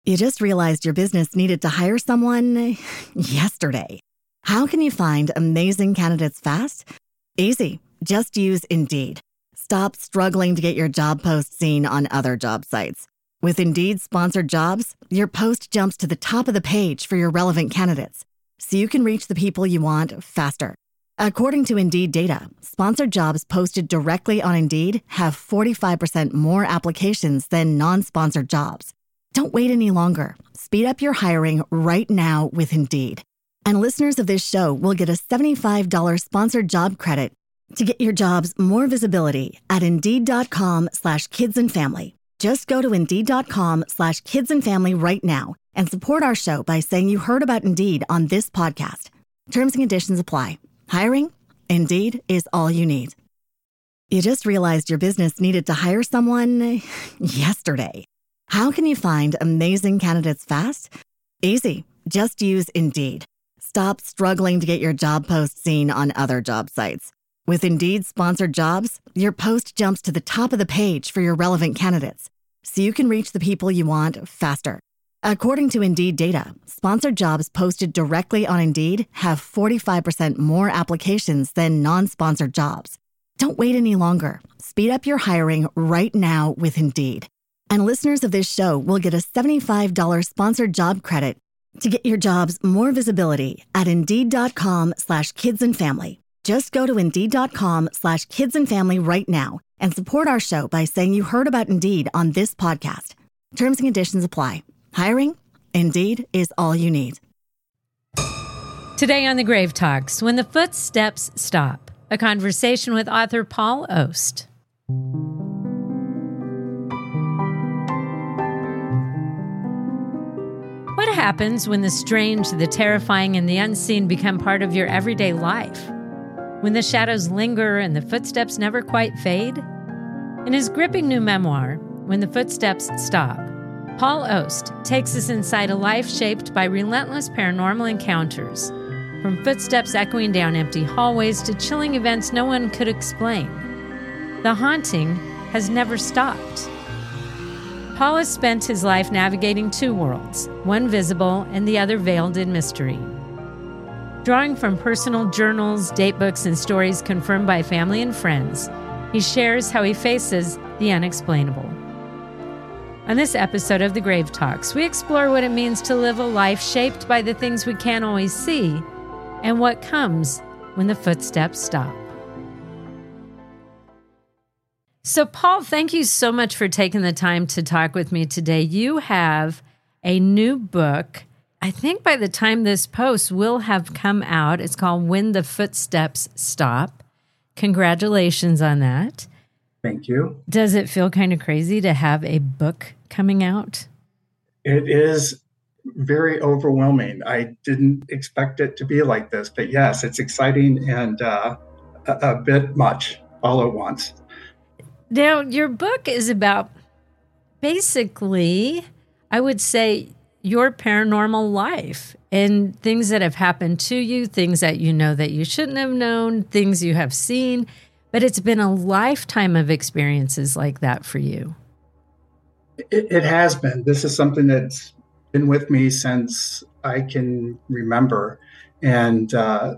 You just realized your business needed to hire someone yesterday. How can you find amazing candidates fast? Easy. Just use Indeed. Stop struggling to get your job post seen on other job sites. With Indeed sponsored jobs, your post jumps to the top of the page for your relevant candidates, so you can reach the people you want faster. According to Indeed data, sponsored jobs posted directly on Indeed have 45% more applications than non-sponsored jobs. Don't wait any longer. Speed up your hiring right now with Indeed. And listeners of this show will get a $75 sponsored job credit to get your jobs more visibility at Indeed.com/kidsandfamily. Just go to Indeed.com/kidsandfamily right now and support our show by saying you heard about Indeed on this podcast. Terms and conditions apply. Hiring? Indeed is all you need. You just realized your business needed to hire someone yesterday. How can you find amazing candidates fast? Easy. Just use Indeed. Stop struggling to get your job post seen on other job sites. With Indeed sponsored jobs, your post jumps to the top of the page for your relevant candidates, so you can reach the people you want faster. According to Indeed data, sponsored jobs posted directly on Indeed have 45% more applications than non-sponsored jobs. Don't wait any longer. Speed up your hiring right now with Indeed. And listeners of this show will get a $75 sponsored job credit to get your jobs more visibility at Indeed.com/kidsandfamily. Just go to Indeed.com/kidsandfamily right now and support our show by saying you heard about Indeed on this podcast. Terms and conditions apply. Hiring? Indeed is all you need. Today on The Grave Talks, When the Footsteps Stop, a conversation with author Paul Ost. What happens when the strange, the terrifying, and the unseen become part of your everyday life? When the shadows linger and the footsteps never quite fade? In his gripping new memoir, When the Footsteps Stop, Paul Ost takes us inside a life shaped by relentless paranormal encounters, from footsteps echoing down empty hallways to chilling events no one could explain. The haunting has never stopped. Paul has spent his life navigating two worlds, one visible and the other veiled in mystery. Drawing from personal journals, date books, and stories confirmed by family and friends, he shares how he faces the unexplainable. On this episode of The Grave Talks, we explore what it means to live a life shaped by the things we can't always see and what comes when the footsteps stop. So, Paul, thank you so much for taking the time to talk with me today. You have a new book. I think by the time this post will have come out. It's called When the Footsteps Stop. Congratulations on that. Thank you. Does it feel kind of crazy to have a book coming out? It is very overwhelming. I didn't expect it to be like this, but yes, it's exciting and a bit much all at once. Now, your book is about basically, I would say, your paranormal life and things that have happened to you, things that you know that you shouldn't have known, things you have seen. But it's been a lifetime of experiences like that for you. It has been. This is something that's been with me since I can remember. And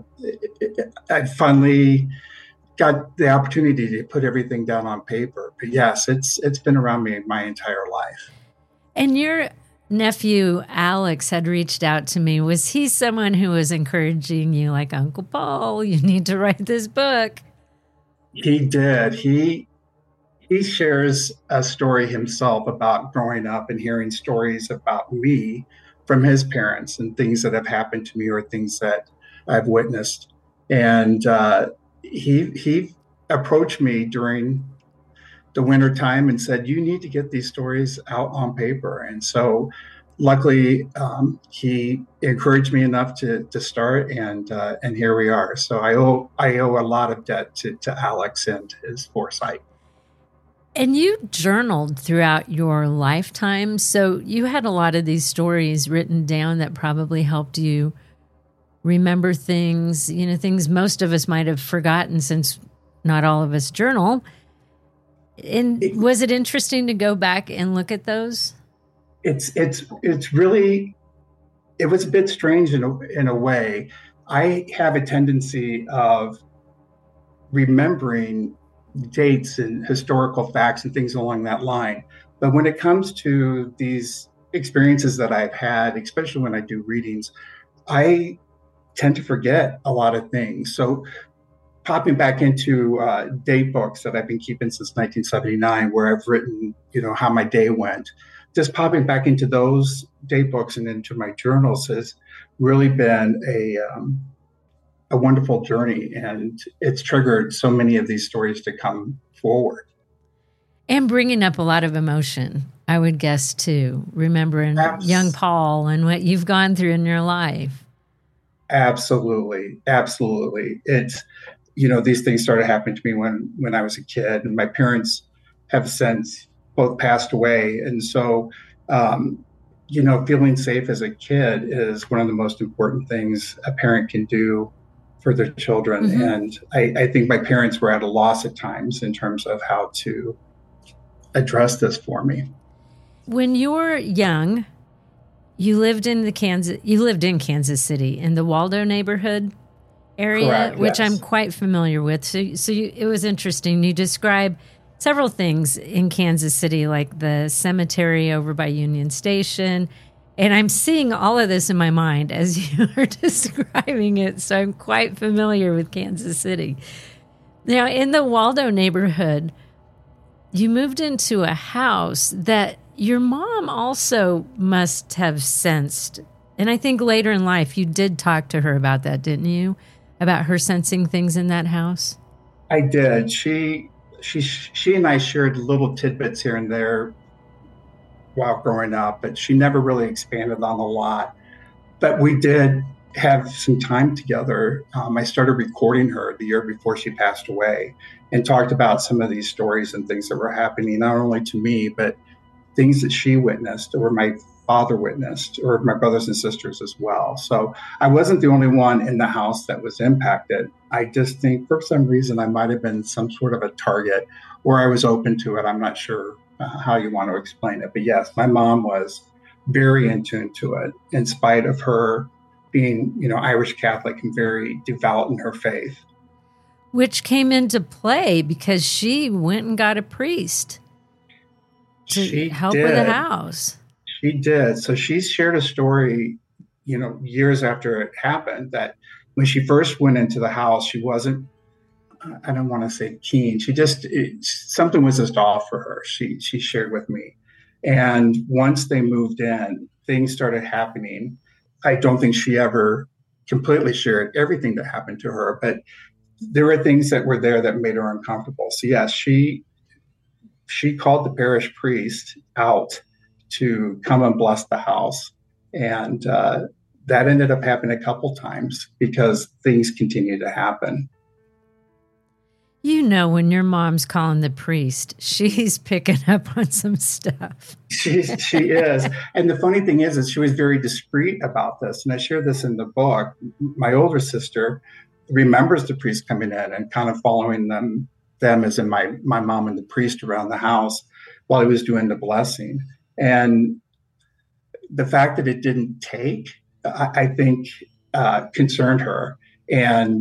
I finally got the opportunity to put everything down on paper. But yes, it's been around me my entire life. And your nephew, Alex, had reached out to me. Was he someone who was encouraging you like, Uncle Paul, you need to write this book? He did. He shares a story himself about growing up and hearing stories about me from his parents and things that have happened to me or things that I've witnessed. And he approached me during the winter time and said, you need to get these stories out on paper. And so luckily, he encouraged me enough to start, and here we are. So I owe a lot of debt to Alex and his foresight. And you journaled throughout your lifetime, so you had a lot of these stories written down that probably helped you remember things, things most of us might have forgotten since not all of us journal. And was it interesting to go back and look at those? It's really, it was a bit strange in a way. I have a tendency of remembering dates and historical facts and things along that line. But when it comes to these experiences that I've had, especially when I do readings, I tend to forget a lot of things. So popping back into date books that I've been keeping since 1979, where I've written, how my day went, just popping back into those date books and into my journals has really been a wonderful journey, and it's triggered so many of these stories to come forward. And bringing up a lot of emotion, I would guess, too, remembering young Paul and what you've gone through in your life. Absolutely. Absolutely. It's, these things started happening to me when I was a kid, and my parents have since both passed away. And so, feeling safe as a kid is one of the most important things a parent can do for their children. Mm-hmm. And I think my parents were at a loss at times in terms of how to address this for me. When you were young, you lived in Kansas City in the Waldo neighborhood area. Correct, which yes. I'm quite familiar with. So it was interesting. You describe several things in Kansas City, like the cemetery over by Union Station. And I'm seeing all of this in my mind as you are describing it. So I'm quite familiar with Kansas City. Now, in the Waldo neighborhood, you moved into a house that your mom also must have sensed. And I think later in life, you did talk to her about that, didn't you? About her sensing things in that house? I did. She and I shared little tidbits here and there while growing up, but she never really expanded on a lot. But we did have some time together. I started recording her the year before she passed away and talked about some of these stories and things that were happening, not only to me, but things that she witnessed or my father witnessed or my brothers and sisters as well. So I wasn't the only one in the house that was impacted. I just think for some reason I might have been some sort of a target, or I was open to it. I'm not sure how you want to explain it. But yes, my mom was very in tune to it, in spite of her being, Irish Catholic and very devout in her faith. Which came into play because she went and got a priest to help with the house. She did. So she shared a story, years after it happened, that when she first went into the house, she wasn't, I don't want to say keen. She just, something was just off for her. She shared with me. And once they moved in, things started happening. I don't think she ever completely shared everything that happened to her, but there were things that were there that made her uncomfortable. So yes, she called the parish priest out to come and bless the house. And that ended up happening a couple times because things continued to happen. When your mom's calling the priest, she's picking up on some stuff. She is. And the funny thing is she was very discreet about this. And I share this in the book. My older sister remembers the priest coming in and kind of following them as in my mom and the priest around the house while he was doing the blessing. And the fact that it didn't take, I think, concerned her. And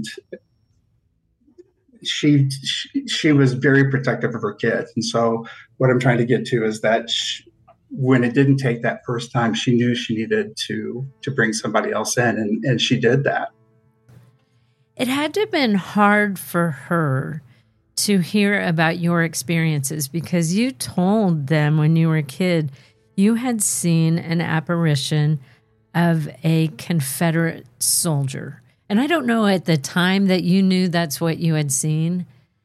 she was very protective of her kids. And so what I'm trying to get to is that when it didn't take that first time, she knew she needed to bring somebody else in. And she did that. It had to have been hard for her to hear about your experiences because you told them when you were a kid, you had seen an apparition of a Confederate soldier. And I don't know at the time that you knew that's what you had seen,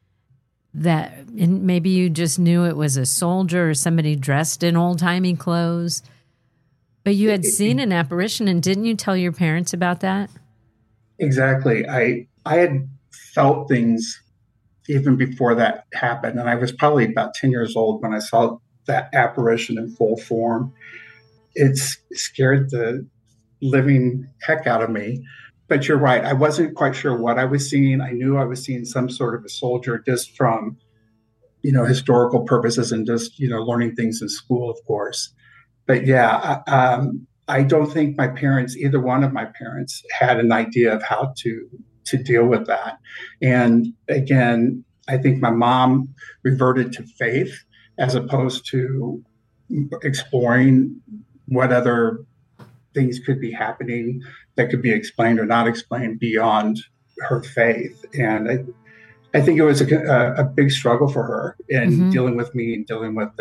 and maybe you just knew it was a soldier or somebody dressed in old-timey clothes, but you had seen an apparition, and didn't you tell your parents about that? Exactly. I had felt things even before that happened, and I was probably about 10 years old when I saw that apparition in full form. It scared the living heck out of me. But you're right. I wasn't quite sure what I was seeing. I knew I was seeing some sort of a soldier just from, historical purposes and just, learning things in school, of course. but yeah, I don't think my parents, either one of my parents, had an idea of how to deal with that. And again, I think my mom reverted to faith as opposed to exploring what other things could be happening that could be explained or not explained beyond her faith. And I think it was a big struggle for her in dealing with me and dealing with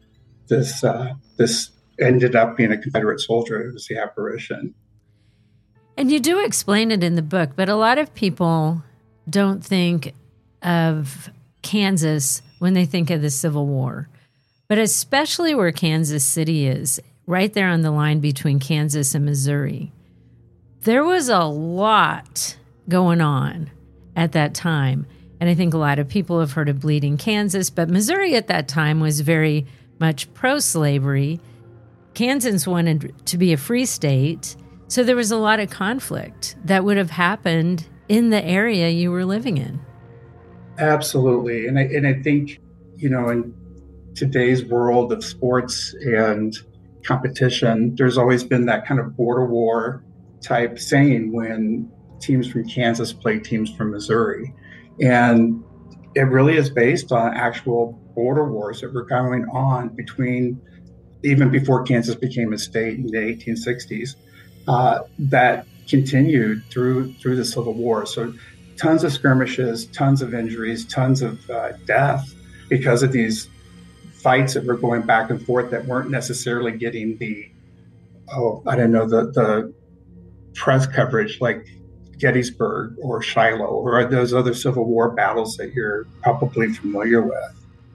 this ended up being a Confederate soldier. It was the apparition. And you do explain it in the book, but a lot of people don't think of Kansas when they think of the Civil War, but especially where Kansas City is, right there on the line between Kansas and Missouri. There was a lot going on at that time. And I think a lot of people have heard of Bleeding Kansas, but Missouri at that time was very much pro-slavery. Kansans wanted to be a free state. So there was a lot of conflict that would have happened in the area you were living in. Absolutely. And I think, in today's world of sports and competition, there's always been that kind of border war type saying when teams from Kansas play teams from Missouri. And it really is based on actual border wars that were going on between, even before Kansas became a state in the 1860s, that continued through the Civil War. So tons of skirmishes, tons of injuries, tons of death because of these fights that were going back and forth that weren't necessarily getting the press coverage like Gettysburg or Shiloh or those other Civil War battles that you're probably familiar with.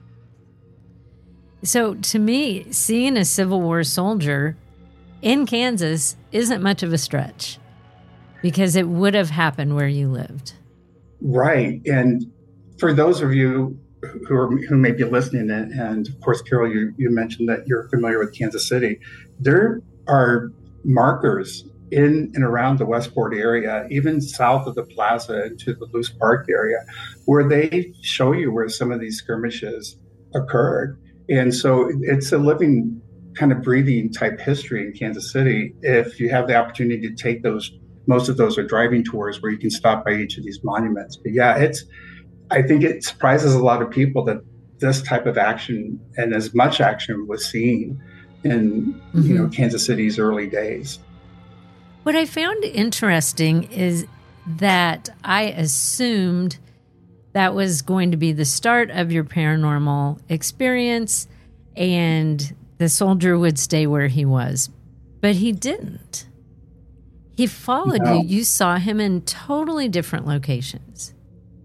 So to me, seeing a Civil War soldier in Kansas isn't much of a stretch because it would have happened where you lived. Right. And for those of you who may be listening, and of course, Carol, you mentioned that you're familiar with Kansas City. There are markers in and around the Westport area, even south of the plaza into the Loose Park area, where they show you where some of these skirmishes occurred. And so it's a living, kind of breathing type history in Kansas City. If you have the opportunity to take those, most of those are driving tours where you can stop by each of these monuments. But yeah, I think it surprises a lot of people that this type of action and as much action was seen in Kansas City's early days. What I found interesting is that I assumed that was going to be the start of your paranormal experience and the soldier would stay where he was. But he didn't. He followed you. You saw him in totally different locations.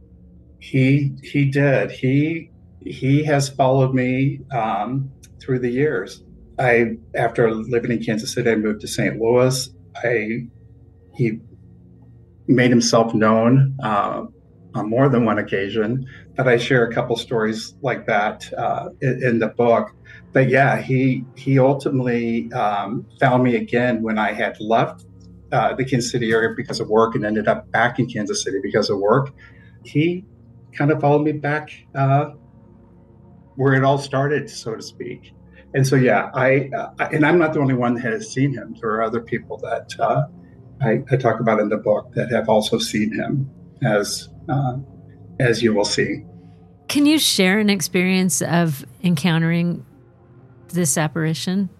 He did. He has followed me through the years. After living in Kansas City, I moved to St. Louis. He made himself known on more than one occasion. But I share a couple stories like that in the book. But yeah, he ultimately found me again when I had left the Kansas City area because of work and ended up back in Kansas City because of work. He kind of followed me back where it all started, so to speak. And so, yeah, and I'm not the only one that has seen him. There are other people that I talk about in the book that have also seen him, as you will see. Can you share an experience of encountering this apparition?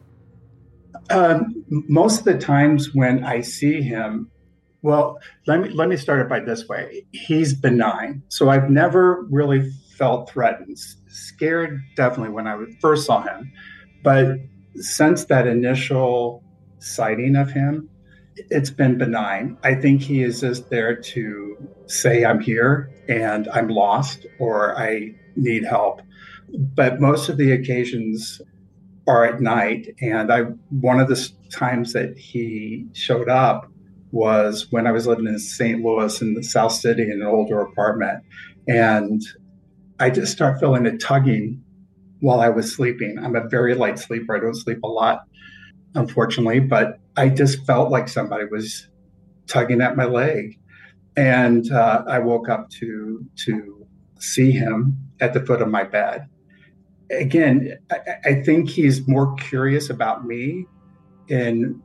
Most of the times when I see him, well, let me start it by this way. He's benign. So I've never really felt threatened. Scared, definitely, when I first saw him. But since that initial sighting of him, it's been benign. I think he is just there to say, I'm here and I'm lost or I need help. But most of the occasions are at night. And one of the times that he showed up was when I was living in St. Louis in the South City in an older apartment. And I just start feeling a tugging while I was sleeping. I'm a very light sleeper. I don't sleep a lot, unfortunately, but I just felt like somebody was tugging at my leg. And I woke up to see him at the foot of my bed. again, I think he's more curious about me and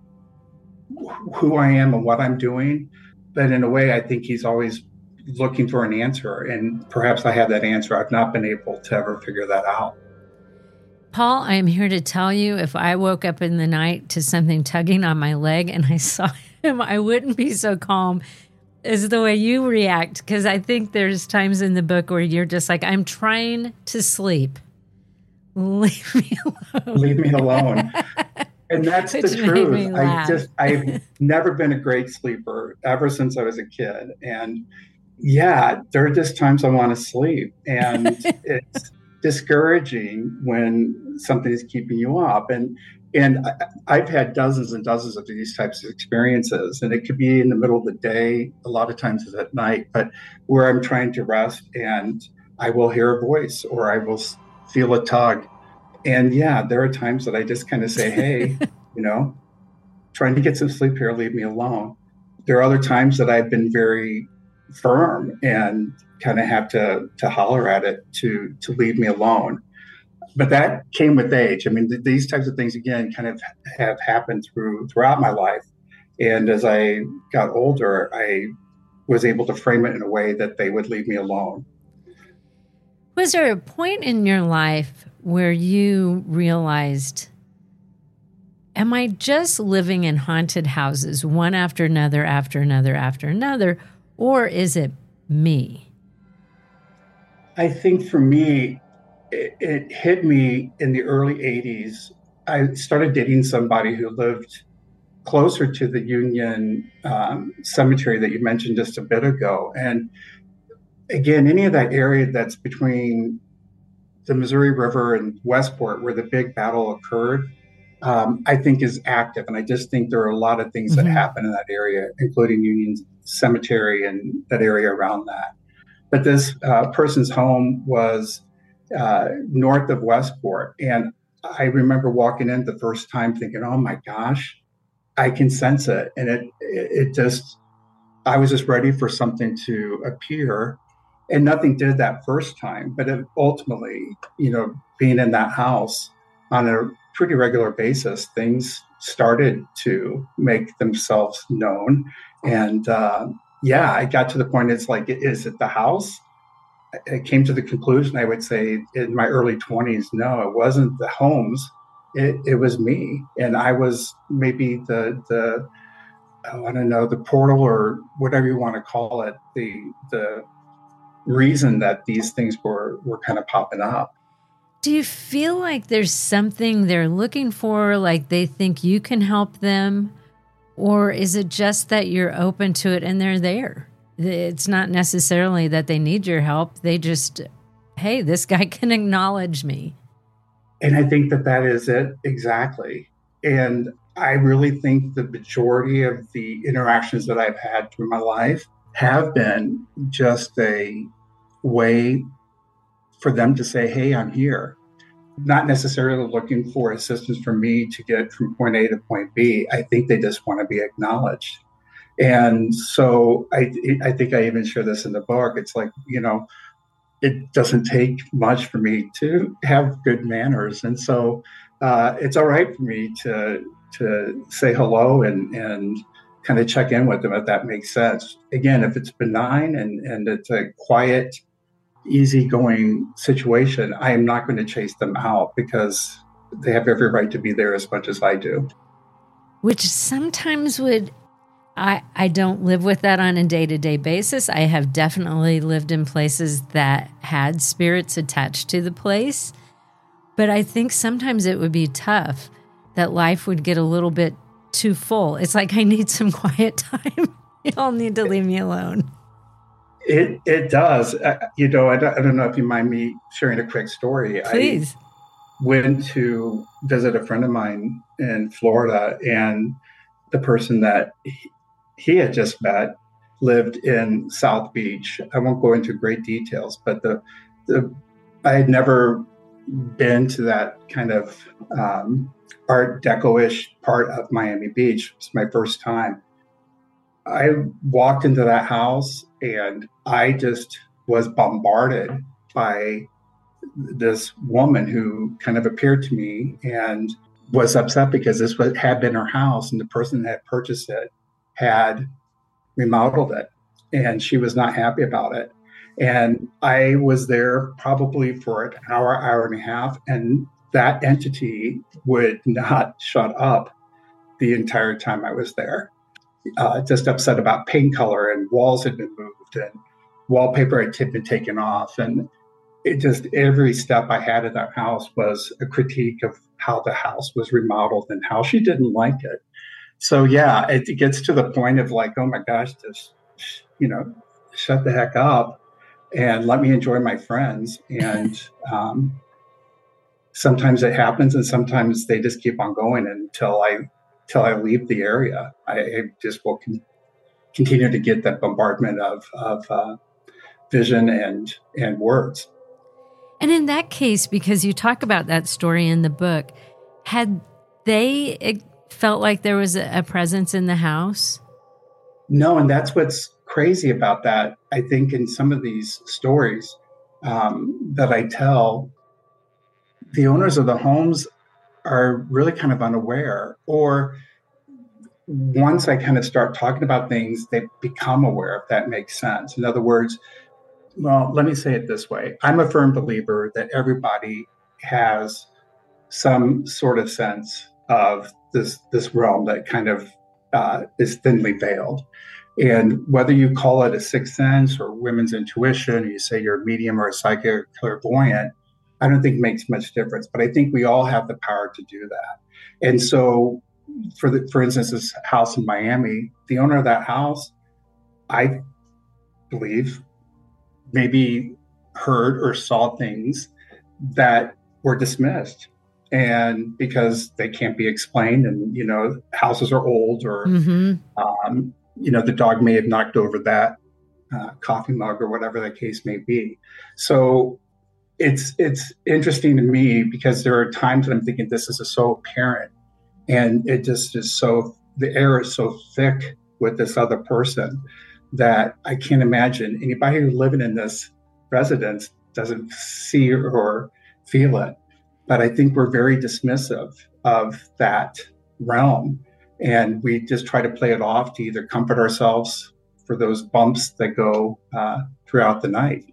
who I am and what I'm doing. But in a way, I think he's always looking for an answer. And perhaps I have that answer. I've not been able to ever figure that out. Paul, I am here to tell you, if I woke up in the night to something tugging on my leg and I saw him, I wouldn't be so calm as the way you react. Because I think there's times in the book where you're just like, I'm trying to sleep. Leave me alone. Leave me alone. And that's the truth. I've never been a great sleeper ever since I was a kid. And yeah, there are just times I want to sleep. And it's discouraging when something is keeping you up. And I've had dozens and dozens of these types of experiences, and it could be in the middle of the day. A lot of times it's at night, but where I'm trying to rest and I will hear a voice or I will feel a tug. And yeah, there are times that I just kind of say, hey, trying to get some sleep here, leave me alone. There are other times that I've been very firm and kind of have to holler at it to leave me alone. But that came with age. I mean, these types of things, again, kind of have happened throughout my life. And as I got older, I was able to frame it in a way that they would leave me alone. Was there a point in your life where you realized, am I just living in haunted houses, one after another, after another, after another, or is it me? I think for me, it hit me in the early 80s. I started dating somebody who lived closer to the Union Cemetery that you mentioned just a bit ago. And again, any of that area that's between the Missouri River and Westport, where the big battle occurred, I think is active. And I just think there are a lot of things that happen in that area, including Union Cemetery and that area around that. But this person's home was north of Westport. And I remember walking in the first time thinking, oh my gosh, I can sense it. And I was just ready for something to appear. And nothing did that first time. But ultimately, being in that house on a pretty regular basis, things started to make themselves known. And I got to the point, it's like, is it the house? I came to the conclusion, I would say in my early 20s, no, it wasn't the homes. It was me. And I was maybe the portal, or whatever you want to call it, the reason that these things were kind of popping up. Do you feel like there's something they're looking for, like they think you can help them? Or is it just that you're open to it and they're there? It's not necessarily that they need your help. They just, hey, this guy can acknowledge me. And I think that is it exactly. And I really think the majority of the interactions that I've had through my life have been just a way for them to say, hey, I'm here. Not necessarily looking for assistance from me to get from point A to point B. I think they just want to be acknowledged. And so I think I even share this in the book. It's like, it doesn't take much for me to have good manners. And so it's all right for me to say hello and kind of check in with them, if that makes sense. Again, if it's benign and it's a quiet, easygoing situation, I am not going to chase them out, because they have every right to be there as much as I do. Which sometimes I don't live with that on a day-to-day basis. I have definitely lived in places that had spirits attached to the place. But I think sometimes it would be tough, that life would get a little bit too full. It's like, I need some quiet time. Y'all need to leave me alone. It does. I don't know if you mind me sharing a quick story. Please. I went to visit a friend of mine in Florida, and the person that he had just met lived in South Beach. I won't go into great details, but I had never been to that kind of Art Deco-ish part of Miami Beach. It's my first time. I walked into that house and I just was bombarded by this woman who kind of appeared to me and was upset because this had been her house and the person that had purchased it had remodeled it, and she was not happy about it. And I was there probably for an hour, hour and a half, and that entity would not shut up the entire time I was there. Just upset about paint color, and walls had been moved and wallpaper had been taken off. And it just, every step I had in that house was a critique of how the house was remodeled and how she didn't like it. So yeah, it gets to the point of like, oh my gosh, just, shut the heck up and let me enjoy my friends. And sometimes it happens, and sometimes they just keep on going until I leave the area. I just will continue to get that bombardment of vision and words. And in that case, because you talk about that story in the book, had they felt like there was a presence in the house? No, and that's what's crazy about that. I think in some of these stories that I tell, the owners of the homes are really kind of unaware, or once I kind of start talking about things, they become aware, if that makes sense. In other words, well, let me say it this way. I'm a firm believer that everybody has some sort of sense of this realm that kind of is thinly veiled. And whether you call it a sixth sense or women's intuition, or you say you're a medium or a psychic or clairvoyant, I don't think makes much difference. But I think we all have the power to do that. And so, for instance, this house in Miami, the owner of that house, I believe, maybe heard or saw things that were dismissed, and because they can't be explained, and houses are old, or the dog may have knocked over that coffee mug or whatever the case may be. So it's interesting to me because there are times when I'm thinking this is so apparent, and it just is so, the air is so thick with this other person that I can't imagine anybody who's living in this residence doesn't see or feel it. But I think we're very dismissive of that realm, and we just try to play it off to either comfort ourselves for those bumps that go throughout the night.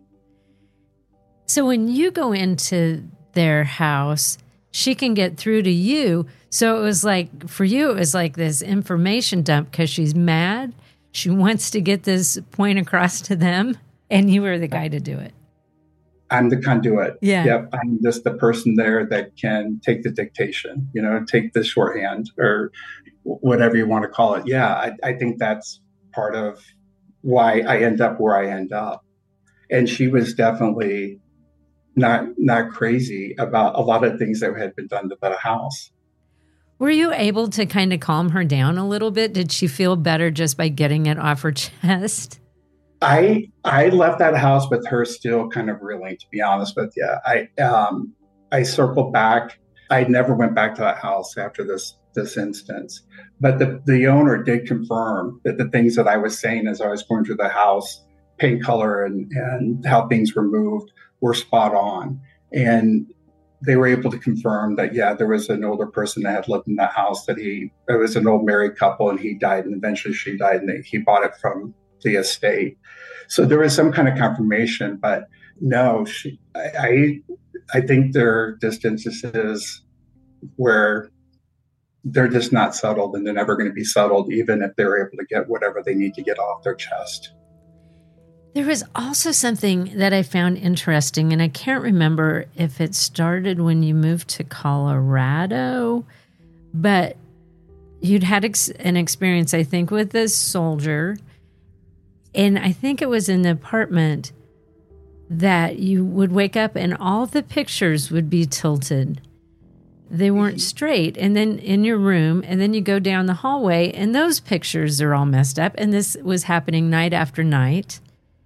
So when you go into their house, she can get through to you. So it was like, for you, it was like this information dump because she's mad. She wants to get this point across to them, and you were the guy to do it. I'm the conduit. Yeah. Yep. I'm just the person there that can take the dictation, take the shorthand or whatever you want to call it. Yeah. I think that's part of why I end up where I end up. And she was definitely not crazy about a lot of things that had been done to the house. Were you able to kind of calm her down a little bit? Did she feel better just by getting it off her chest? I left that house with her still kind of reeling, to be honest with you. I circled back. I never went back to that house after this instance. But the owner did confirm that the things that I was saying as I was going through the house, paint color and how things were moved, were spot on. And they were able to confirm that, yeah, there was an older person that had lived in that house, it was an old married couple, and he died, and eventually she died, and he bought it from the estate. So there was some kind of confirmation, but no, I think there are just instances where they're just not settled, and they're never going to be settled, even if they're able to get whatever they need to get off their chest. There was also something that I found interesting, and I can't remember if it started when you moved to Colorado, but you'd had an experience, I think, with this soldier, and I think it was in the apartment that you would wake up and all the pictures would be tilted. They weren't straight, and then in your room, and then you go down the hallway, and those pictures are all messed up, and this was happening night after night.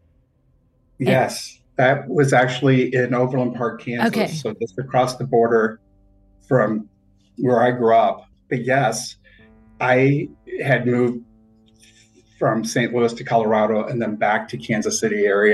Yes, that was actually in Overland Park, Kansas. Okay. So just across the border from where I grew up. But yes, I had moved from St. Louis to Colorado and then back to Kansas City area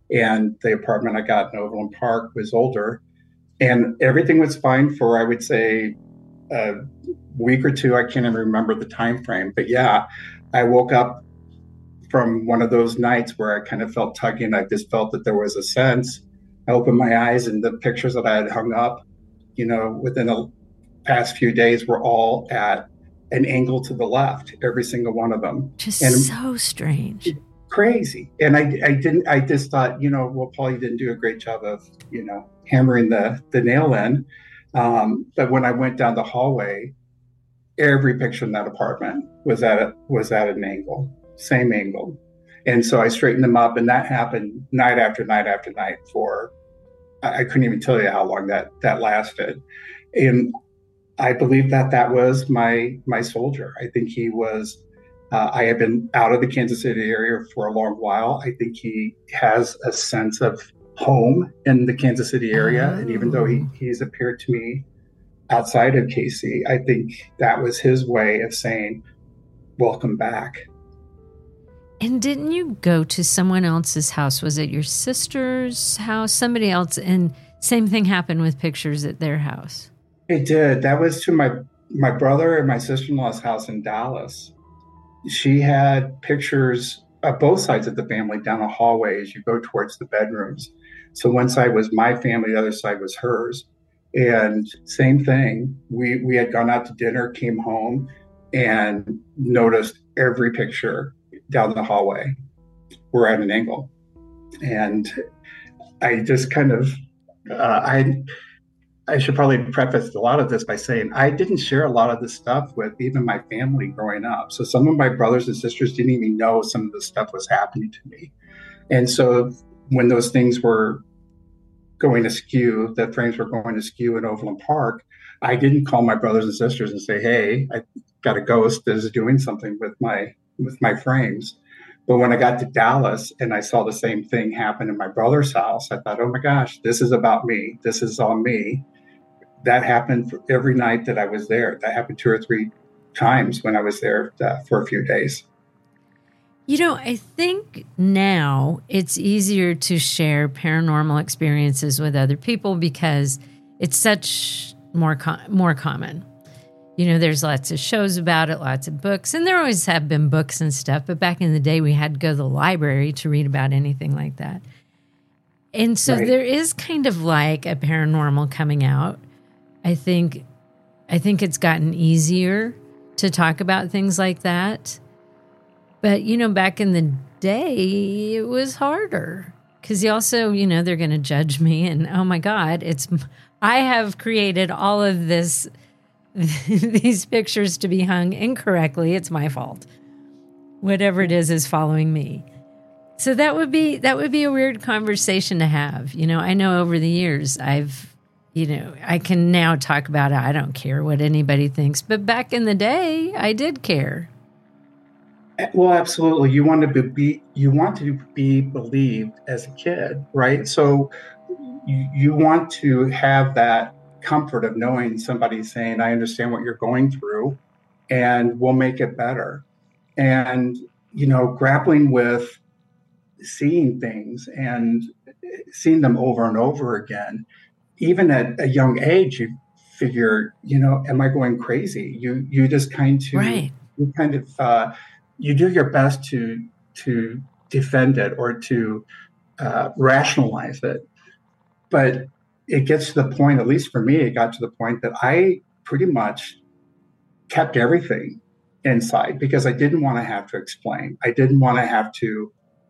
And the apartment I got in Overland Park was older, and everything was fine for, I would say, a week or two. I can't even remember the time frame, but yeah, I woke up from one of those nights where I kind of felt tugging. I just felt that there was a sense. I opened my eyes, and the pictures that I had hung up, within the past few days were all at an angle to the left, every single one of them. Just and so strange. Crazy. And I just thought, well, Paul, you didn't do a great job of, hammering the nail in. But when I went down the hallway, every picture in that apartment was at an angle, same angle. And so I straightened them up, and that happened night after night after night for, I couldn't even tell you how long that lasted. And I believe that was my soldier. I think he was, I had been out of the Kansas City area for a long while. I think he has a sense of home in the Kansas City area. And even though he's appeared to me outside of KC, I think that was his way of saying, welcome back. And didn't you go to someone else's house? Was it your sister's house? Somebody else? And same thing happened with pictures at their house. It did. That was to my brother and my sister-in-law's house in Dallas. She had pictures of both sides of the family down a hallway as you go towards the bedrooms. So one side was my family, the other side was hers. And same thing. We had gone out to dinner, came home, and noticed every picture down the hallway were at an angle. And I just kind of, I should probably preface a lot of this by saying I didn't share a lot of this stuff with even my family growing up. So some of my brothers and sisters didn't even know some of this stuff was happening to me. And so when those things were going askew, the frames were going askew in Overland Park, I didn't call my brothers and sisters and say, hey, I got a ghost that is doing something with my frames. But when I got to Dallas and I saw the same thing happen in my brother's house, I thought, oh my gosh, this is about me. This is on me. That happened for every night that I was there. That happened 2 or 3 times when I was there for a few days. I think now it's easier to share paranormal experiences with other people because it's such more common. There's lots of shows about it, lots of books, and there always have been books and stuff. But back in the day, we had to go to the library to read about anything like that. And so There is kind of like a paranormal coming out. I think it's gotten easier to talk about things like that. But, back in the day, it was harder because you also, they're going to judge me. And, oh, my God, I have created all of these pictures to be hung incorrectly. It's my fault. Whatever it is following me. So that would be a weird conversation to have. I know over the years I can now talk about it. I don't care what anybody thinks. But back in the day, I did care. Well, absolutely. You want to be believed as a kid, right? So you want to have that comfort of knowing somebody saying, I understand what you're going through and we'll make it better. And, grappling with seeing things and seeing them over and over again, even at a young age, you figure, am I going crazy? You just right. You do your best to defend it or to rationalize it. But it gets to the point, at least for me, it got to the point that I pretty much kept everything inside because I didn't want to have to explain. I didn't want to have to,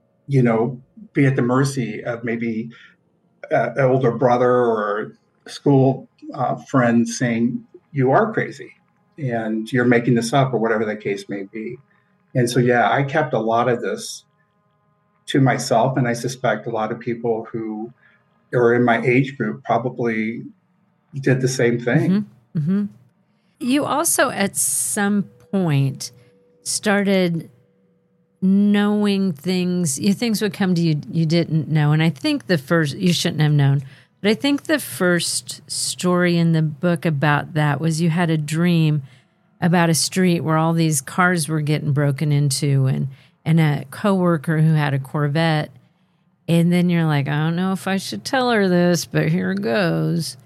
be at the mercy of maybe an older brother or a school friend saying, you are crazy and you're making this up or whatever the case may be. And so, yeah, I kept a lot of this to myself. And I suspect a lot of people who are in my age group probably did the same thing. Mm-hmm. Mm-hmm. You also, at some point, started knowing things would come to you didn't know. And I think you shouldn't have known, but I think the first story in the book about that was you had a dream about a street where all these cars were getting broken into and a coworker who had a Corvette. And then you're like, I don't know if I should tell her this, but here it goes.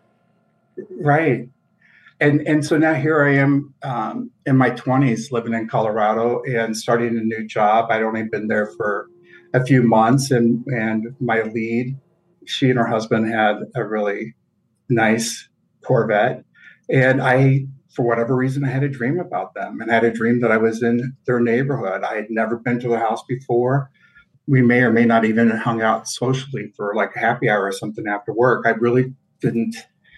Right. And so now here I am in my 20s living in Colorado and starting a new job. I'd only been there for a few months, and my lead, she and her husband had a really nice Corvette. And for whatever reason, I had a dream about them, and I had a dream that I was in their neighborhood. I had never been to their house before. We may or may not even hung out socially for like a happy hour or something after work. I really didn't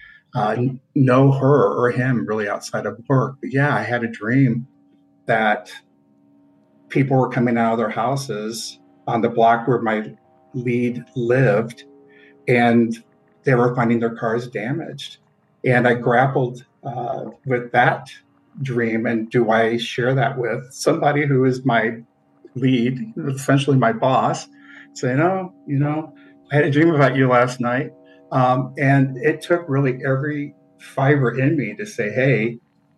know her or him really outside of work. But yeah, I had a dream that people were coming out of their houses on the block where my lead lived, and they were finding their cars damaged. And I grappled with that dream. And do I share that with somebody who is my lead, essentially my boss, say, no, I had a dream about you last night. And it took really every fiber in me to say, hey,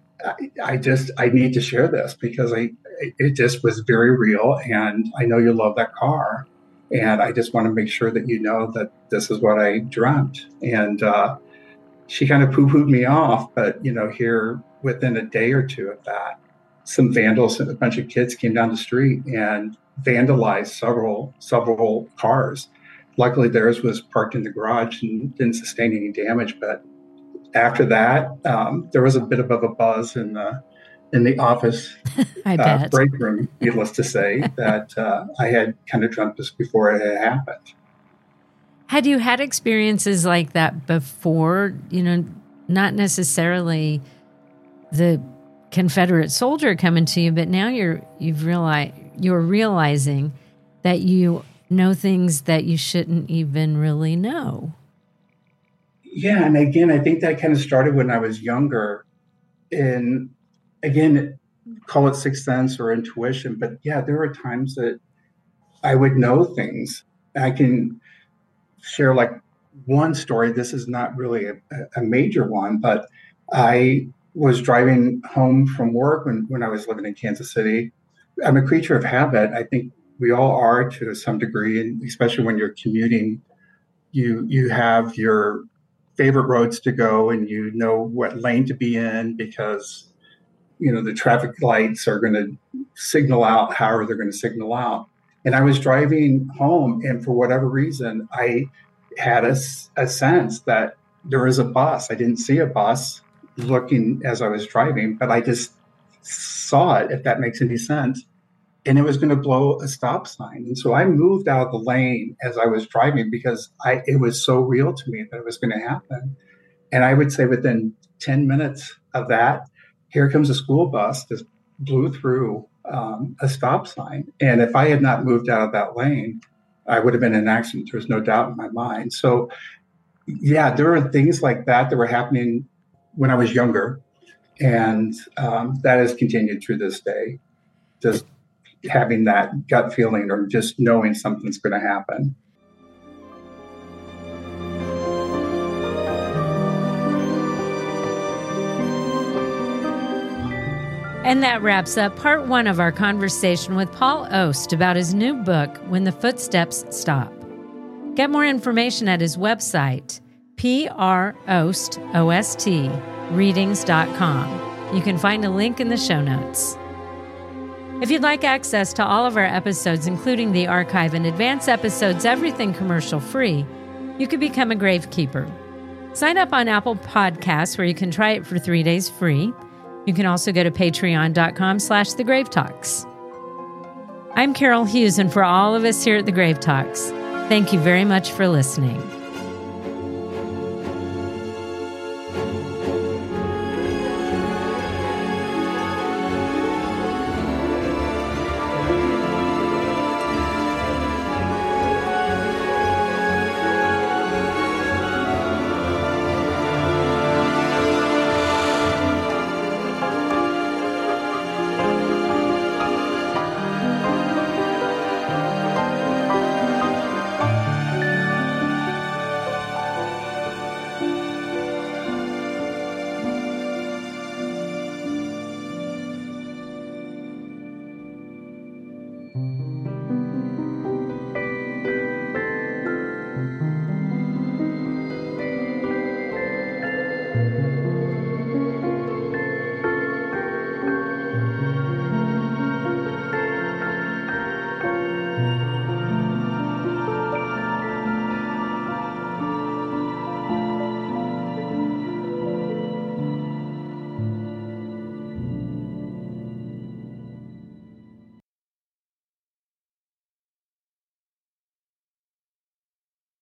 I need to share this because it just was very real. And I know you love that car. And I just want to make sure that you know that this is what I dreamt. And she kind of poo-pooed me off. But, here within a day or two of that, some vandals, a bunch of kids came down the street and vandalized several cars. Luckily, theirs was parked in the garage and didn't sustain any damage. But after that, there was a bit of a buzz in the office break room, needless to say, that I had kind of dreamt this before it had happened. Had you had experiences like that before? Not necessarily the Confederate soldier coming to you, but now you're realizing that you know things that you shouldn't even really know. Yeah, and again, I think that kind of started when I was younger. And again, call it sixth sense or intuition, but yeah, there were times that I would know things. I can share like one story. This is not really a major one, but I was driving home from work when I was living in Kansas City. I'm a creature of habit. I think we all are to some degree, and especially when you're commuting, you have your favorite roads to go and you know what lane to be in because the traffic lights are going to signal out however they're going to signal out. And I was driving home, and for whatever reason, I had a sense that there was a bus. I didn't see a bus looking as I was driving, but I just saw it, if that makes any sense. And it was going to blow a stop sign. And so I moved out of the lane as I was driving because it was so real to me that it was going to happen. And I would say within 10 minutes of that, here comes a school bus, just blew through a stop sign. And if I had not moved out of that lane, I would have been in an accident. There was no doubt in my mind. So yeah, there were things like that were happening when I was younger. And that has continued through this day. Just having that gut feeling or just knowing something's going to happen. And that wraps up part 1 of our conversation with Paul Ost about his new book, When the Footsteps Stop. Get more information at his website, prostreadings.com. You can find a link in the show notes. If you'd like access to all of our episodes, including the archive and advance episodes, everything commercial free, you could become a Gravekeeper. Sign up on Apple Podcasts, where you can try it for 3 days free. You can also go to patreon.com/thegravetalks. I'm Carol Hughes, and for all of us here at The Grave Talks, thank you very much for listening.